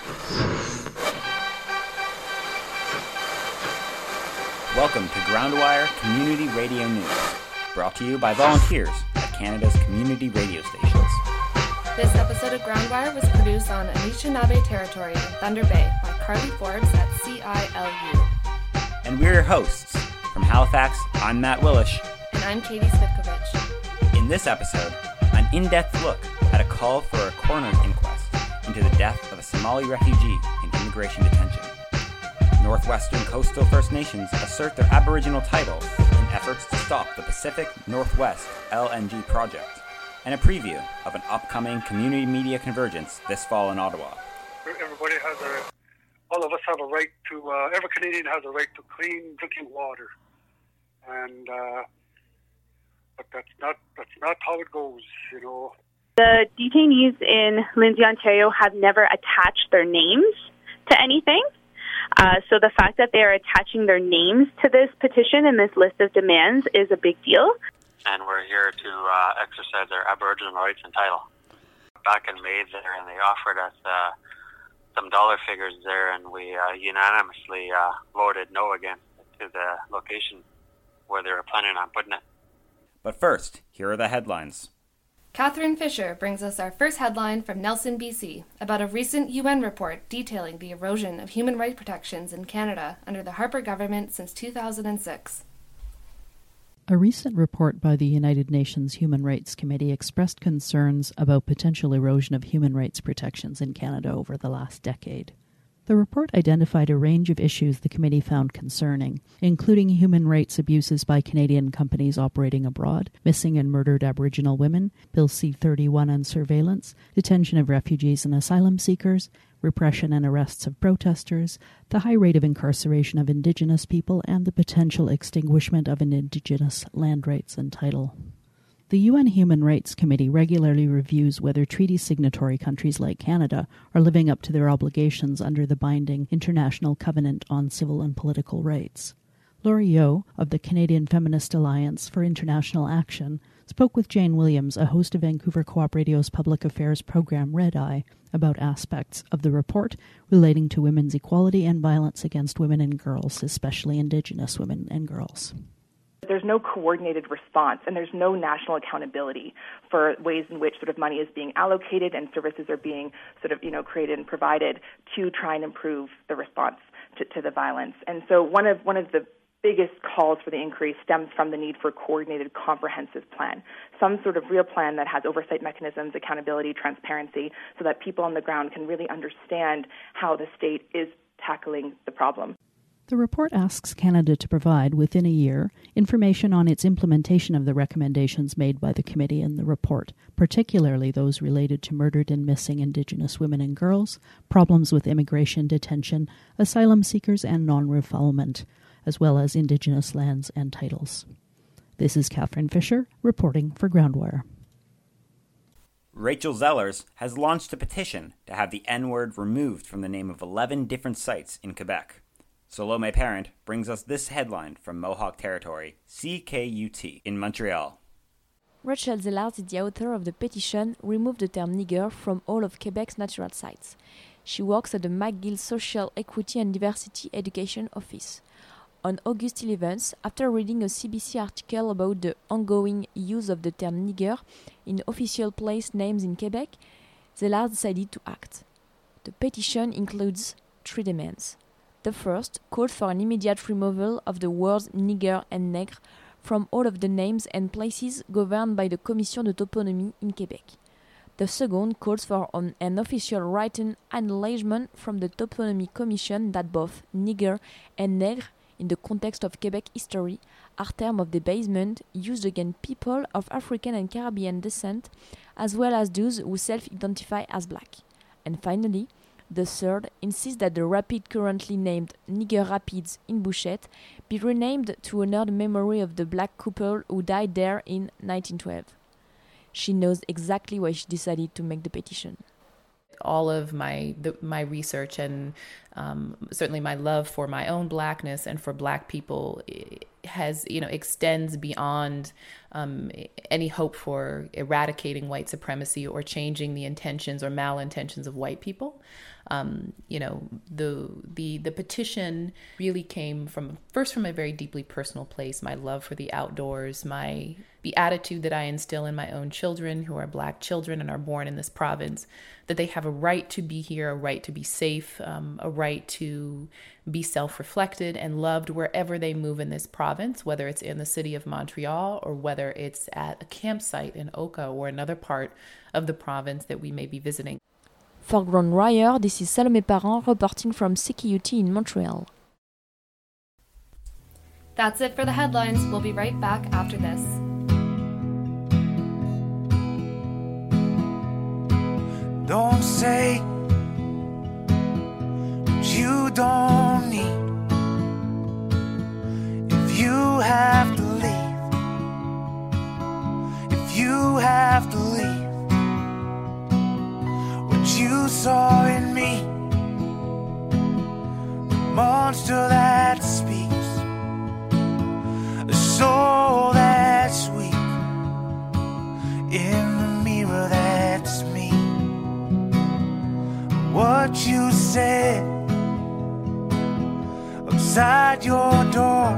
Welcome to Groundwire Community Radio News, brought to you by volunteers at Canada's community radio stations. This episode of Groundwire was produced on Anishinaabe territory in Thunder Bay by Carly Forbes at CILU. And we're your hosts. From Halifax, I'm Matt Willish. And I'm Katie Svitkovich. In this episode, an in-depth look at a call for a coroner's inquest into the death of a Somali refugee in immigration detention. Northwestern Coastal First Nations assert their Aboriginal title in efforts to stop the Pacific Northwest LNG project, and a preview of an upcoming community media convergence this fall in Ottawa. Everybody all of us have a right to, every Canadian has a right to clean drinking water. And, but that's not how it goes, you know. The detainees in Lindsay, Ontario have never attached their names to anything. So the fact that they're attaching their names to this petition and this list of demands is a big deal. And we're here to exercise our Aboriginal rights and title. Back in May there, and they offered us some dollar figures there, and we unanimously voted no again to the location where they were planning on putting it. But first, here are the headlines. Catherine Fisher brings us our first headline from Nelson, BC, about a recent UN report detailing the erosion of human rights protections in Canada under the Harper government since 2006. A recent report by the United Nations Human Rights Committee expressed concerns about potential erosion of human rights protections in Canada over the last decade. The report identified a range of issues the committee found concerning, including human rights abuses by Canadian companies operating abroad, missing and murdered Aboriginal women, Bill C-31 and surveillance, detention of refugees and asylum seekers, repression and arrests of protesters, the high rate of incarceration of Indigenous people, and the potential extinguishment of Indigenous land rights and title. The UN Human Rights Committee regularly reviews whether treaty signatory countries like Canada are living up to their obligations under the binding International Covenant on Civil and Political Rights. Laurie Yeo of the Canadian Feminist Alliance for International Action spoke with Jane Williams, a host of Vancouver Co-op Radio's public affairs program Red Eye, about aspects of the report relating to women's equality and violence against women and girls, especially Indigenous women and girls. There's no coordinated response, and there's no national accountability for ways in which sort of money is being allocated and services are being created and provided to try and improve the response to the violence. And so one of the biggest calls for the increase stems from the need for a coordinated, comprehensive plan, some sort of real plan that has oversight mechanisms, accountability, transparency, so that people on the ground can really understand how the state is tackling the problem. The report asks Canada to provide, within a year, information on its implementation of the recommendations made by the committee in the report, particularly those related to murdered and missing Indigenous women and girls, problems with immigration detention, asylum seekers and non-refoulement, as well as Indigenous lands and titles. This is Catherine Fisher, reporting for Groundwire. Rachel Zellers has launched a petition to have the N-word removed from the name of 11 different sites in Quebec. Salome Parent brings us this headline from Mohawk Territory, CKUT, in Montreal. Rachel Zellers is the author of the petition Remove the Term Nigger from all of Quebec's natural sites. She works at the McGill Social Equity and Diversity Education Office. On August 11th, after reading a CBC article about the ongoing use of the term nigger in official place names in Quebec, Zellers decided to act. The petition includes 3 demands. The first called for an immediate removal of the words nigger and nègre from all of the names and places governed by the Commission de Toponymie in Quebec. The second calls for an official written acknowledgement from the Toponymie Commission that both nigger and nègre, in the context of Quebec history, are terms of debasement used against people of African and Caribbean descent, as well as those who self-identify as black. And finally, the third insists that the rapid currently named Nigger Rapids in Bouchette be renamed to honor the memory of the black couple who died there in 1912. She knows exactly why she decided to make the petition. All of my research and certainly my love for my own blackness and for black people extends beyond any hope for eradicating white supremacy or changing the intentions or malintentions of white people. The petition really came from a very deeply personal place. My love for the outdoors, the attitude that I instill in my own children who are Black children and are born in this province, that they have a right to be here, a right to be safe, a right to be self-reflected and loved wherever they move in this province, whether it's in the city of Montreal or whether it's at a campsite in Oka or another part of the province that we may be visiting. For Grand Rire, this is Salome Parent reporting from CKUT in Montreal. That's it for the headlines. We'll be right back after this. Don't say what you don't need. If you have to leave, if you have to leave, what you saw in me, the monster that speaks, the soul that's weak, in the mirror that's me. What you said outside your door,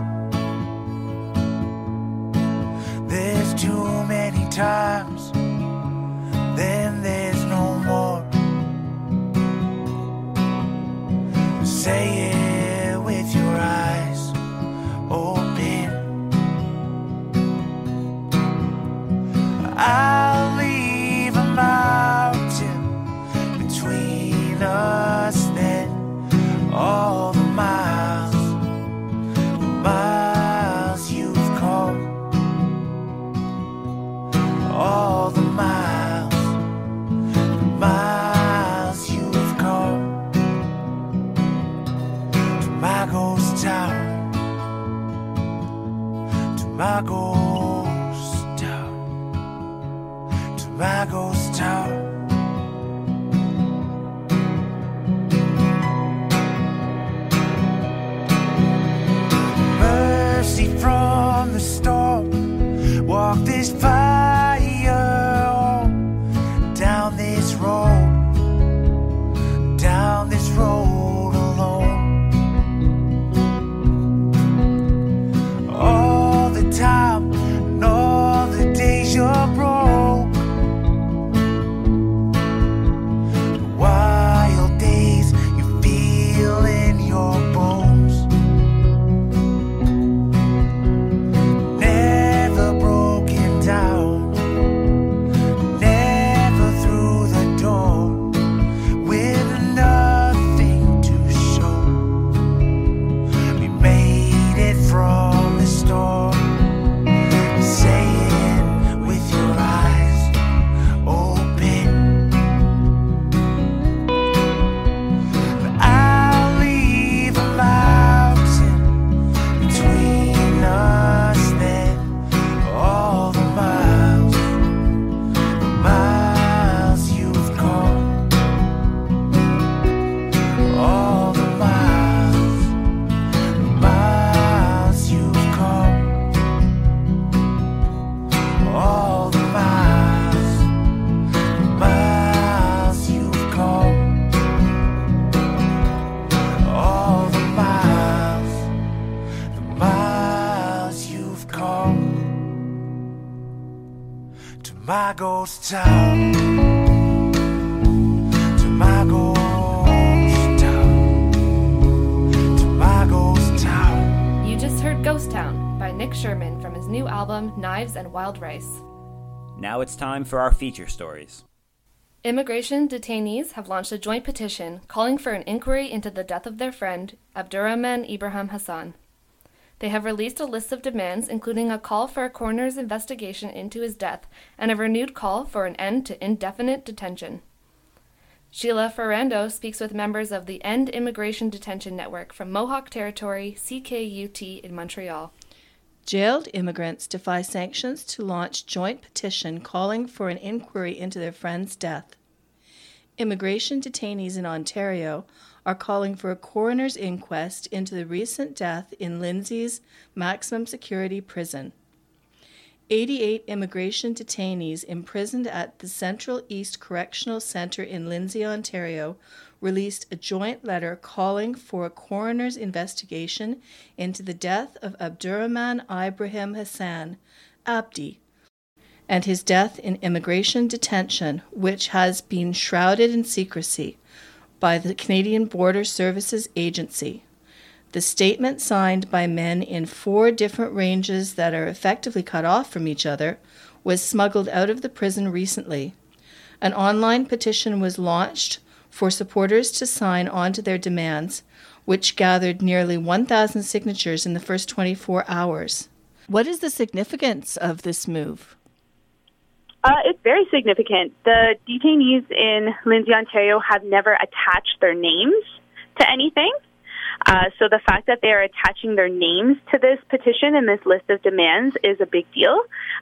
there's too many times, then there's no more. Say it with your eyes open. I'll leave a mountain between us then. All the miles you've come, all the miles you've come to my ghost town, to my ghost town, to my ghost town. From the storm, walk this fire on, down this road alone. All the time and all the days you're broke, the wild days you feel in your bones. My ghost town, to my ghost town, to my ghost town. You just heard Ghost Town by Nick Sherman from his new album Knives and Wild Rice. Now it's time for our feature stories. Immigration detainees have launched a joint petition calling for an inquiry into the death of their friend, Abdurrahman Ibrahim Hassan. They have released a list of demands, including a call for a coroner's investigation into his death and a renewed call for an end to indefinite detention. Sheila Ferrando speaks with members of the End Immigration Detention Network from Mohawk Territory, CKUT in Montreal. Jailed immigrants defy sanctions to launch joint petition calling for an inquiry into their friend's death. Immigration detainees in Ontario are calling for a coroner's inquest into the recent death in Lindsay's maximum security prison. 88 immigration detainees imprisoned at the Central East Correctional Centre in Lindsay, Ontario, released a joint letter calling for a coroner's investigation into the death of Abdurrahman Ibrahim Hassan, Abdi, and his death in immigration detention, which has been shrouded in secrecy by the Canadian Border Services Agency. The statement, signed by men in 4 different ranges that are effectively cut off from each other, was smuggled out of the prison recently. An online petition was launched for supporters to sign on to their demands, which gathered nearly 1,000 signatures in the first 24 hours. What is the significance of this move? It's very significant. The detainees in Lindsay, Ontario have never attached their names to anything. So the fact that they are attaching their names to this petition and this list of demands is a big deal.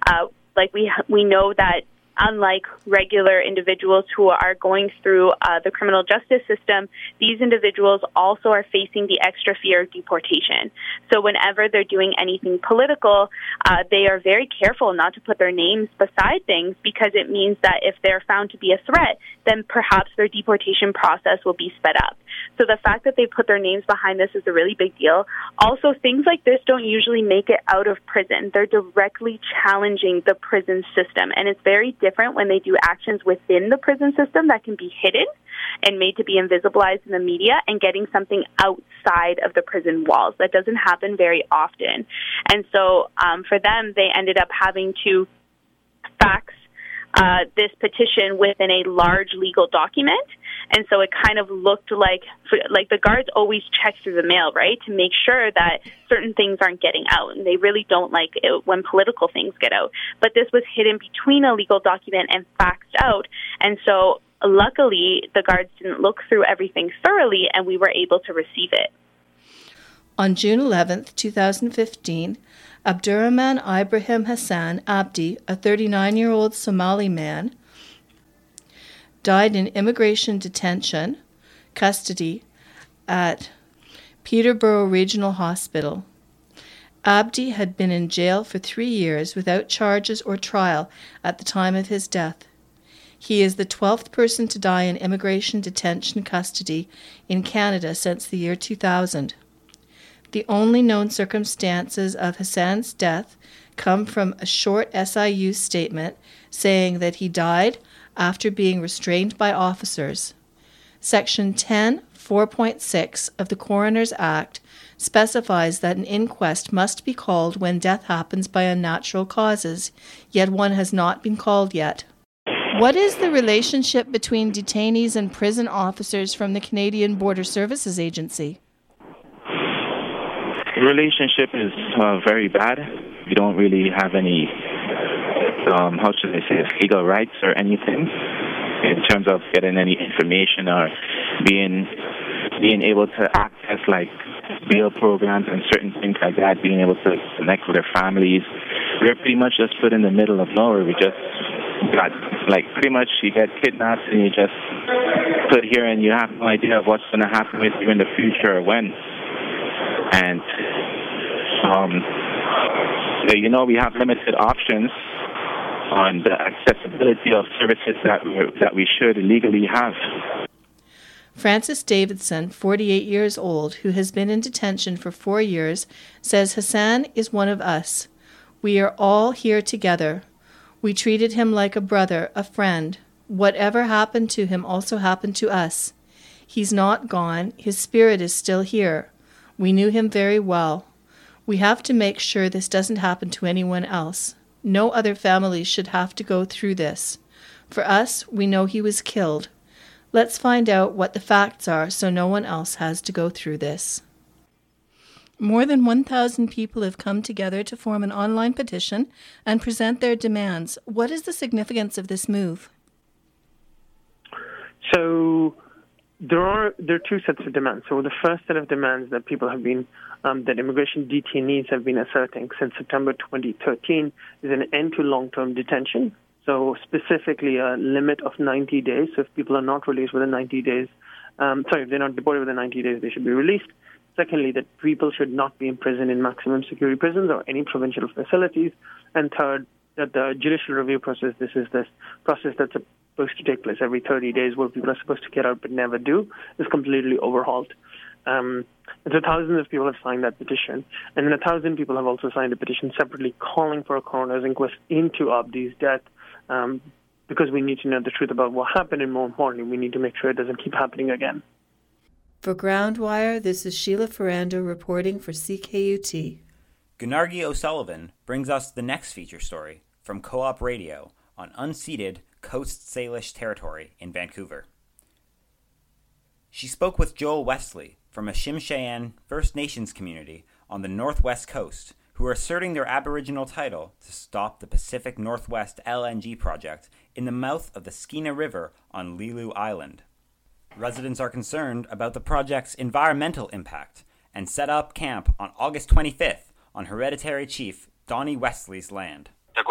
We know that unlike regular individuals who are going through the criminal justice system, these individuals also are facing the extra fear of deportation. So whenever they're doing anything political, they are very careful not to put their names beside things, because it means that if they're found to be a threat, then perhaps their deportation process will be sped up. So the fact that they put their names behind this is a really big deal. Also, things like this don't usually make it out of prison. They're directly challenging the prison system, and it's very different when they do actions within the prison system that can be hidden and made to be invisibilized in the media, and getting something outside of the prison walls. That doesn't happen very often. And so for them, they ended up having to fax this petition within a large legal document. And so it kind of looked like the guards always check through the mail, right, to make sure that certain things aren't getting out. And they really don't like it when political things get out. But this was hidden between a legal document and faxed out. And so luckily, the guards didn't look through everything thoroughly, and we were able to receive it. On June 11th, 2015, Abdurrahman Ibrahim Hassan Abdi, a 39-year-old Somali man, died in immigration detention, custody, at Peterborough Regional Hospital. Abdi had been in jail for 3 years without charges or trial at the time of his death. He is the 12th person to die in immigration detention custody in Canada since the year 2000. The only known circumstances of Hassan's death come from a short SIU statement saying that he died after being restrained by officers. Section 10(4.6) of the Coroner's Act specifies that an inquest must be called when death happens by unnatural causes, yet one has not been called yet. What is the relationship between detainees and prison officers from the Canadian Border Services Agency? The relationship is very bad. We don't really have any, legal rights or anything in terms of getting any information or being able to access like bail programs and certain things like that, being able to connect with their families. We're pretty much just put in the middle of nowhere. We just got, pretty much you get kidnapped and you just put here and you have no idea of what's going to happen with you in the future or when. And, we have limited options on the accessibility of services that we should legally have. Francis Davidson, 48 years old, who has been in detention for 4 years, says Hassan is one of us. We are all here together. We treated him like a brother, a friend. Whatever happened to him also happened to us. He's not gone. His spirit is still here. We knew him very well. We have to make sure this doesn't happen to anyone else. No other families should have to go through this. For us, we know he was killed. Let's find out what the facts are so no one else has to go through this. More than 1,000 people have come together to form an online petition and present their demands. What is the significance of this move? So there are 2 sets of demands. So the first set of demands that people have been, that immigration detainees have been asserting since September 2013 is an end to long-term detention. So specifically a limit of 90 days. So if people are not released within 90 days, if they're not deported within 90 days, they should be released. Secondly, that people should not be imprisoned in maximum security prisons or any provincial facilities. And third, that the judicial review process, this process that's supposed to take place every 30 days where people are supposed to get out but never do, is completely overhauled. And so thousands of people have signed that petition. And then 1,000 people have also signed a petition separately calling for a coroner's inquest into Abdi's death because we need to know the truth about what happened, and more importantly, we need to make sure it doesn't keep happening again. For Groundwire, this is Sheila Ferrando reporting for CKUT. Gunargi O'Sullivan brings us the next feature story from Co-op Radio on unceded Coast Salish territory in Vancouver. She spoke with Joel Wesley from a Tsimshian First Nations community on the northwest coast who are asserting their Aboriginal title to stop the Pacific Northwest LNG project in the mouth of the Skeena River on Lilu Island. Residents are concerned about the project's environmental impact and set up camp on August 25th on Hereditary Chief Donnie Wesley's land.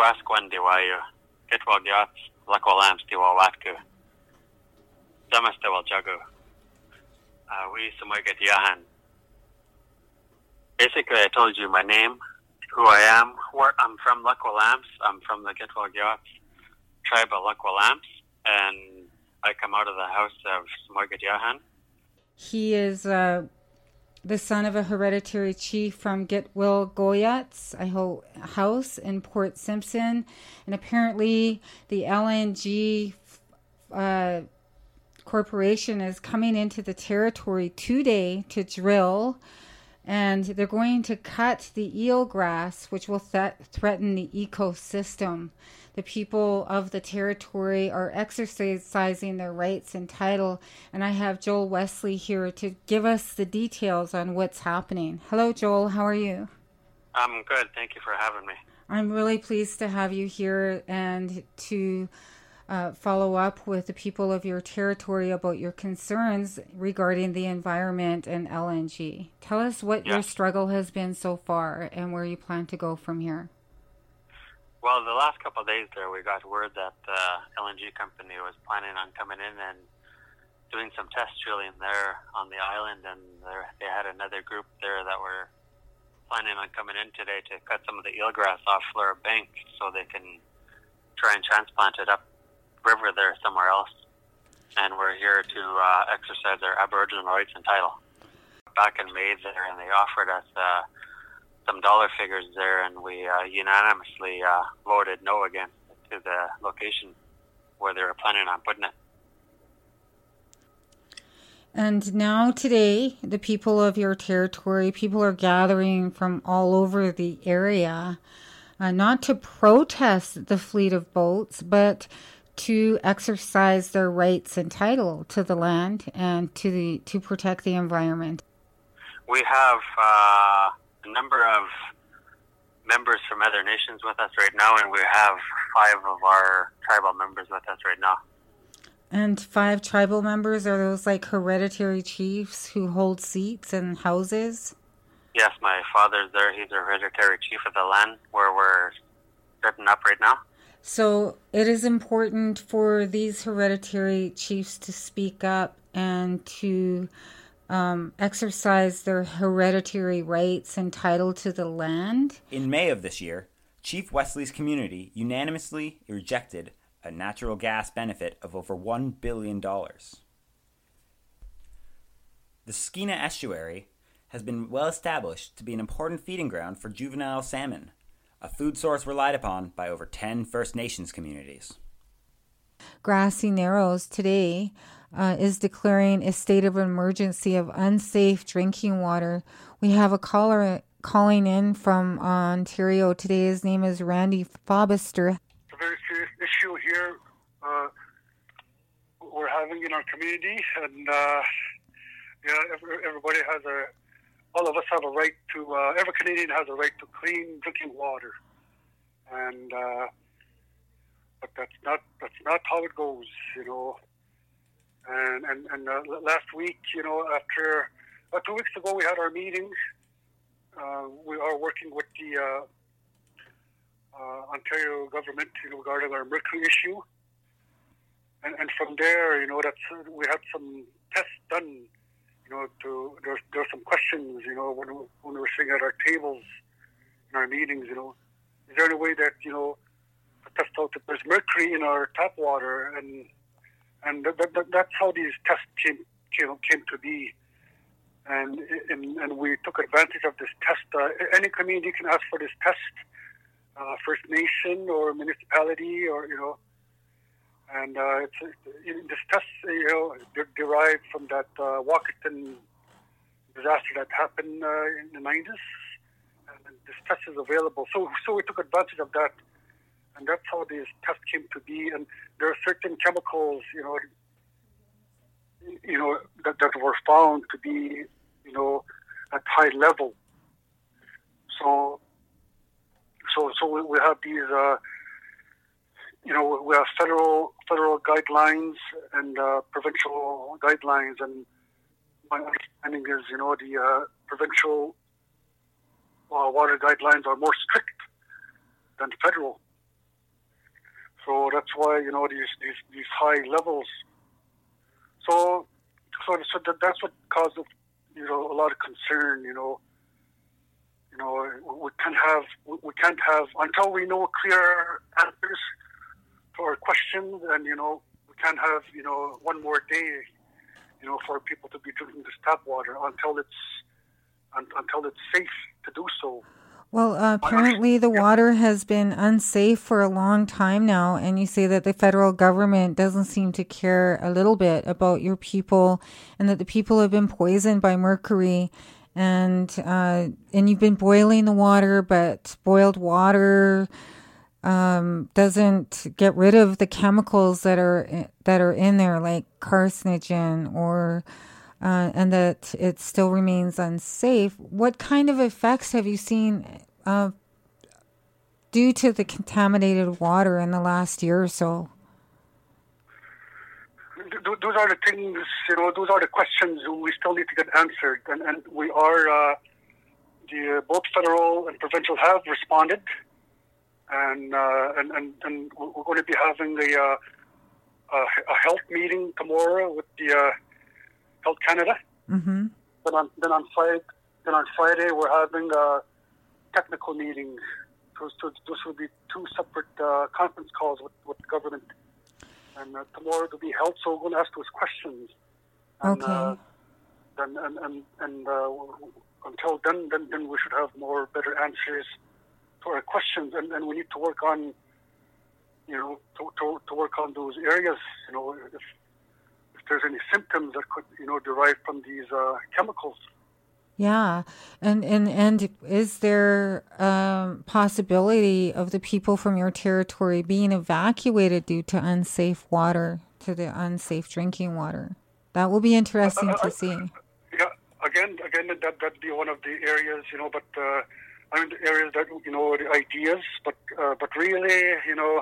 Basically, I told you my name, who I am, where I'm from Lakwalams. I'm from the Gitwalgyats tribe of Lakwalams, and I come out of the house of Samoygat Yahan. He is the son of a hereditary chief from Gitwil Goyats, house in Port Simpson, and apparently the LNG corporation is coming into the territory today to drill, and they're going to cut the eelgrass, which will threaten the ecosystem. The people of the territory are exercising their rights and title, and I have Joel Wesley here to give us the details on what's happening. Hello, Joel. How are you? I'm good. Thank you for having me. I'm really pleased to have you here and to follow up with the people of your territory about your concerns regarding the environment and LNG. Tell us what your struggle has been so far and where you plan to go from here. Well, the last couple of days there, we got word that the LNG company was planning on coming in and doing some test drilling there on the island, and they had another group there that were planning on coming in today to cut some of the eelgrass off Fleur Bank so they can try and transplant it up river there somewhere else. And we're here to exercise our Aboriginal rights and title. Back in May there, and they offered us some dollar figures there, and we unanimously voted no again to the location where they were planning on putting it. And now today, the people of your territory, people are gathering from all over the area, not to protest the fleet of boats, but to exercise their rights and title to the land and to protect the environment. We have a number of members from other nations with us right now, and we have 5 of our tribal members with us right now. And 5 tribal members, are those like hereditary chiefs who hold seats and houses? Yes, my father's there. He's a hereditary chief of the land where we're setting up right now. So it is important for these hereditary chiefs to speak up and to exercise their hereditary rights and title to the land. In May of this year, Chief Wesley's community unanimously rejected a natural gas benefit of over $1 billion. The Skeena estuary has been well established to be an important feeding ground for juvenile salmon, a food source relied upon by over 10 First Nations communities. Grassy Narrows today is declaring a state of emergency of unsafe drinking water. We have a caller calling in from Ontario today. His name is Randy Fobister. It's a very serious issue here we're having in our community, and everybody has all of us have a right to, every Canadian has a right to clean drinking water, and but that's not how it goes, you know. And last week, you know, after 2 weeks ago, we had our meeting. We are working with Ontario government, regarding our mercury issue. And from there, we had some tests done. There's some questions, when we're sitting at our tables in our meetings. Is there any way that to test out if there's mercury in our tap water? And that's how these tests came to be. And we took advantage of this test. Any community can ask for this test, First Nation or municipality, or and this test derived from that Walkerton disaster that happened in the 90s, and this test is available. So we took advantage of that, and that's how this test came to be. And there are certain chemicals, that were found to be, at high level. So we have these, we have federal guidelines and provincial guidelines, and my understanding is, the provincial water guidelines are more strict than federal. So that's why these high levels. So that's what caused a lot of concern. We can't have until we know clear answers to our questions, and we can't have one more day for people to be drinking this tap water until it's safe to do so. Well, apparently the water has been unsafe for a long time now, and you say that the federal government doesn't seem to care a little bit about your people, and that the people have been poisoned by mercury, and you've been boiling the water, but boiled water doesn't get rid of the chemicals that are in there, like carcinogen, or and that it still remains unsafe. What kind of effects have you seen due to the contaminated water in the last year or so? Those are the things, those are the questions we still need to get answered. And we are, both federal and provincial have responded. And we're going to be having a health meeting tomorrow with the Health Canada. Mm-hmm. Then on Friday we're having a technical meeting. Those will be two separate conference calls with the government. And tomorrow to be held, so we're going to ask those questions. And, okay. And until then we should have better answers to our questions, and we need to work on, to work on those areas. If there's any symptoms that could, derive from these chemicals. Yeah, and is there possibility of the people from your territory being evacuated due to unsafe water, to the unsafe drinking water? That will be interesting to see. Yeah, again, that'd be one of the areas, but the areas that the ideas, but really,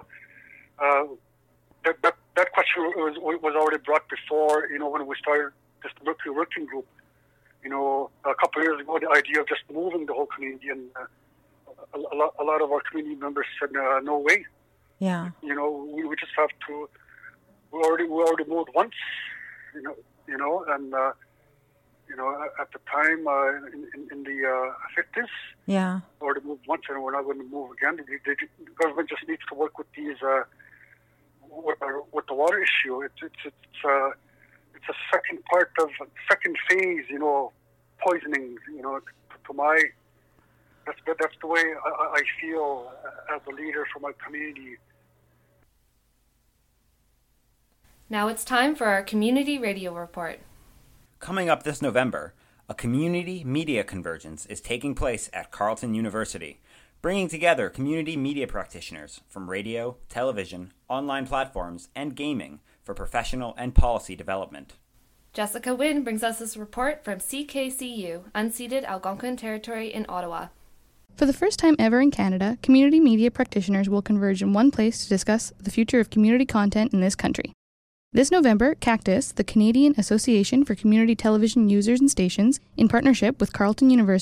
that question was already brought before, when we started this mercury working group. A couple of years ago, the idea of just moving the whole community, and a lot of our community members said, no way. Yeah. We just have to. We already moved once, and at the time in the 50s. Yeah. We already moved once, and we're not going to move again. The government just needs to work with these with the water issue. It's a second phase, poisoning, to my, that's the way I feel as a leader for my community. Now it's time for our community radio report. Coming up this November, a community media convergence is taking place at Carleton University, bringing together community media practitioners from radio, television, online platforms, and gaming for professional and policy development. Jessica Wynn brings us this report from CKCU, unceded Algonquin Territory in Ottawa. For the first time ever in Canada, community media practitioners will converge in one place to discuss the future of community content in this country. This November, Cactus, the Canadian Association for Community Television Users and Stations, in partnership with Carleton University,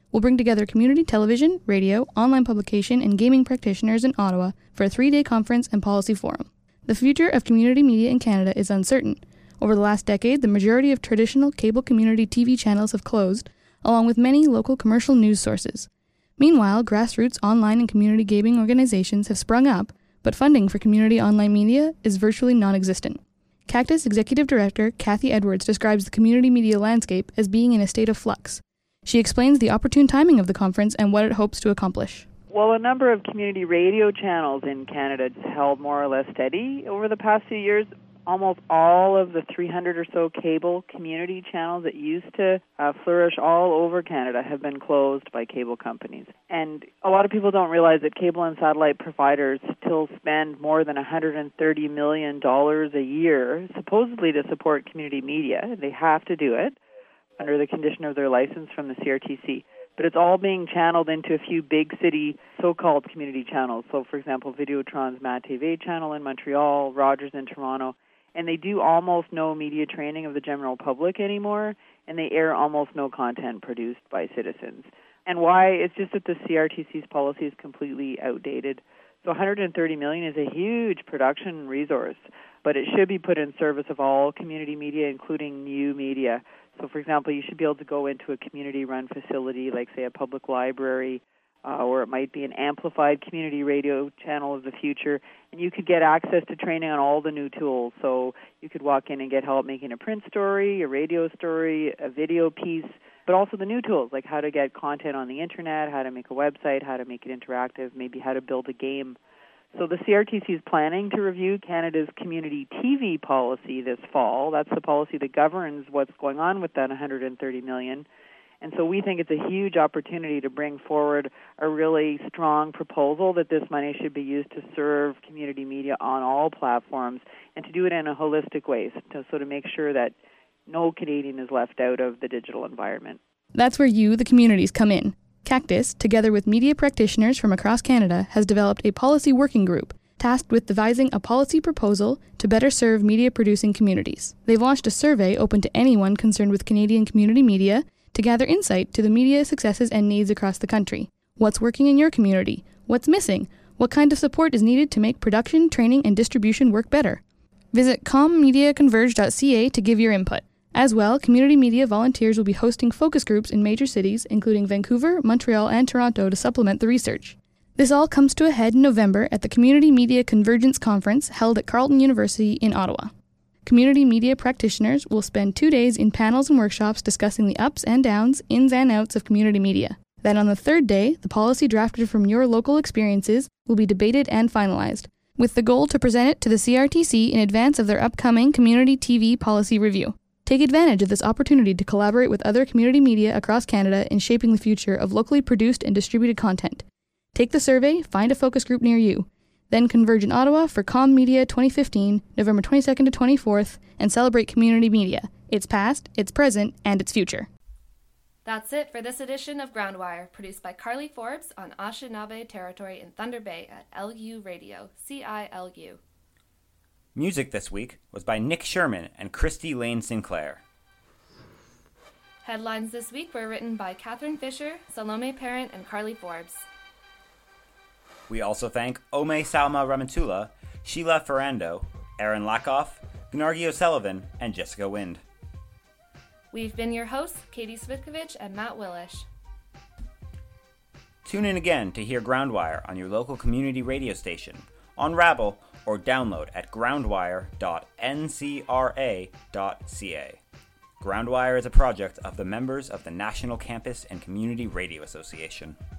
will bring together community television, radio, online publication, and gaming practitioners in Ottawa for a 3-day conference and policy forum. The future of community media in Canada is uncertain. Over the last decade, the majority of traditional cable community TV channels have closed, along with many local commercial news sources. Meanwhile, grassroots online and community gaming organizations have sprung up, but funding for community online media is virtually non-existent. Cactus Executive Director Kathy Edwards describes the community media landscape as being in a state of flux. She explains the opportune timing of the conference and what it hopes to accomplish. Well, a number of community radio channels in Canada has held more or less steady over the past few years. Almost all of the 300 or so cable community channels that used to flourish all over Canada have been closed by cable companies. And a lot of people don't realize that cable and satellite providers still spend more than $130 million a year, supposedly to support community media. They have to do it under the condition of their license from the CRTC. But it's all being channeled into a few big city so-called community channels. So, for example, Videotron's MatTV channel in Montreal, Rogers in Toronto. And they do almost no media training of the general public anymore, and they air almost no content produced by citizens. And why? It's just that the CRTC's policy is completely outdated. So $130 million is a huge production resource, but it should be put in service of all community media, including new media. So, for example, you should be able to go into a community-run facility, like, say, a public library, or it might be an amplified community radio channel of the future, and you could get access to training on all the new tools. So you could walk in and get help making a print story, a radio story, a video piece, but also the new tools, like how to get content on the internet, how to make a website, how to make it interactive, maybe how to build a game. So the CRTC is planning to review Canada's community TV policy this fall. That's the policy that governs what's going on with that $130 million. And so we think it's a huge opportunity to bring forward a really strong proposal that this money should be used to serve community media on all platforms and to do it in a holistic way, to sort of make sure that no Canadian is left out of the digital environment. That's where you, the communities, come in. Cactus, together with media practitioners from across Canada, has developed a policy working group tasked with devising a policy proposal to better serve media-producing communities. They've launched a survey open to anyone concerned with Canadian community media to gather insight to the media successes and needs across the country. What's working in your community? What's missing? What kind of support is needed to make production, training, and distribution work better? Visit commediaconverge.ca to give your input. As well, community media volunteers will be hosting focus groups in major cities, including Vancouver, Montreal, and Toronto, to supplement the research. This all comes to a head in November at the Community Media Convergence Conference held at Carleton University in Ottawa. Community media practitioners will spend 2 days in panels and workshops discussing the ups and downs, ins and outs of community media. Then on the third day, the policy drafted from your local experiences will be debated and finalized, with the goal to present it to the CRTC in advance of their upcoming Community TV Policy Review. Take advantage of this opportunity to collaborate with other community media across Canada in shaping the future of locally produced and distributed content. Take the survey, find a focus group near you. Then converge in Ottawa for Com Media 2015, November 22nd to 24th, and celebrate community media, its past, its present, and its future. That's it for this edition of Groundwire, produced by Carly Forbes on Anishinaabe territory in Thunder Bay at LU Radio, CILU. Music this week was by Nick Sherman and Christy Lane Sinclair. Headlines this week were written by Catherine Fisher, Salome Parent, and Carly Forbes. We also thank Ome Salma Ramatula, Sheila Ferrando, Aaron Lakoff, Gnargi O'Sullivan, and Jessica Wind. We've been your hosts, Katie Svitkovich and Matt Willish. Tune in again to hear Groundwire on your local community radio station, on Rabble, or download at groundwire.ncra.ca. Groundwire is a project of the members of the National Campus and Community Radio Association.